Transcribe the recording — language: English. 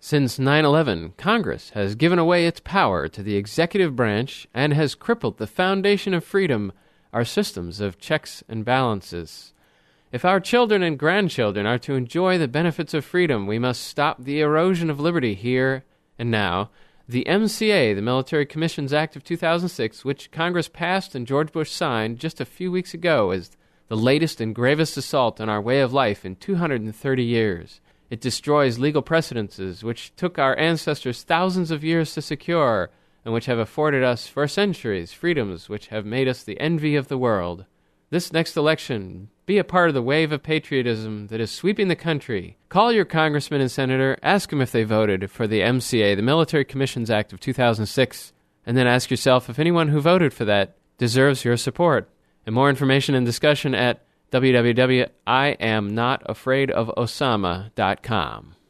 Since 9/11, Congress has given away its power to the executive branch and has crippled the foundation of freedom, our systems of checks and balances. If our children and grandchildren are to enjoy the benefits of freedom, we must stop the erosion of liberty here and now. The MCA, the Military Commissions Act of 2006, which Congress passed and George Bush signed just a few weeks ago, is the latest and gravest assault on our way of life in 230 years. It destroys legal precedences which took our ancestors thousands of years to secure and which have afforded us for centuries freedoms which have made us the envy of the world. This next election, be a part of the wave of patriotism that is sweeping the country. Call your congressman and senator, ask them if they voted for the MCA, the Military Commissions Act of 2006, and then ask yourself if anyone who voted for that deserves your support. And more information and discussion at www.IamNotAfraidofOsama.com.